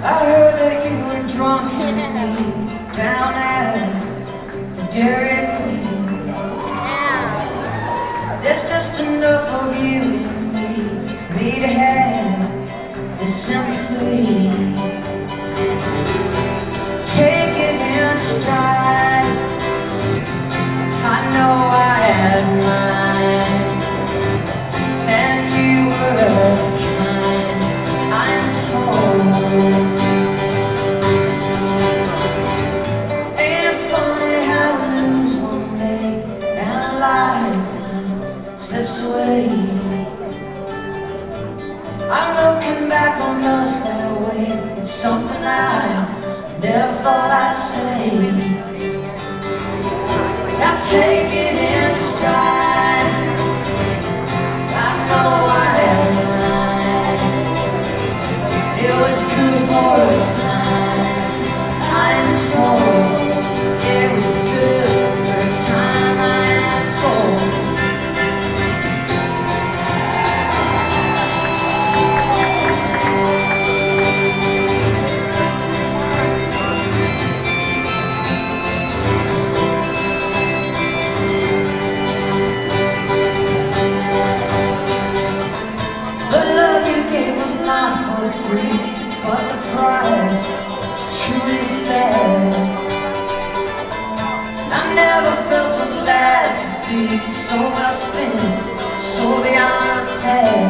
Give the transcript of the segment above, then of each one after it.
I heard that you were drunk and me down at the Dairy Queen. There's just enough of you in me for me to have this sympathy. Take it in stride. I know I had mine, and you were as kind, I'm told. Ain't it funny how we lose one day and a lifetime slips away? I'm looking back on us that way. It's something I never thought I'd say. I take it in stride. I know I had mine. It was good for a time, I'm told. It was good for a time, I'm told. Free, but the price truly fair. I never felt so glad to be so well spent, so beyond repair.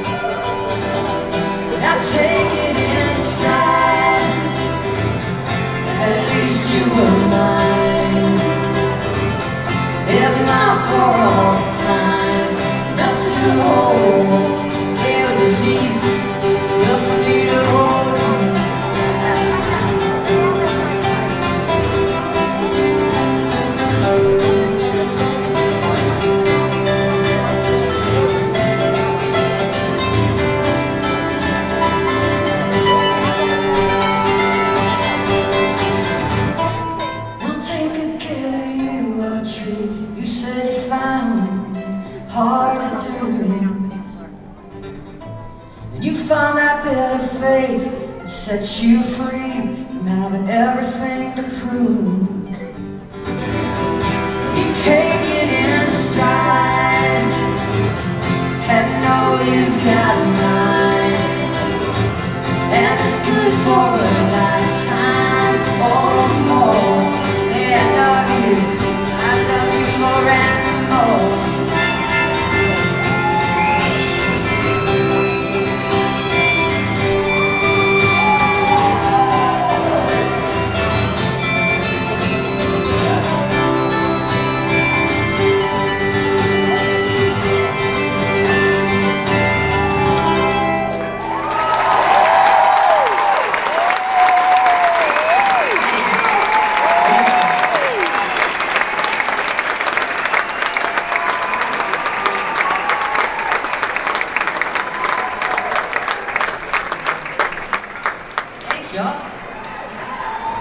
Now take it in stride. At least you were mine. If not for all time, not to hold. It was at least enough for me to hold on. Now take a care of you, are true. You said you found me hard to do. You found that bit of faith that sets you free from having everything to prove.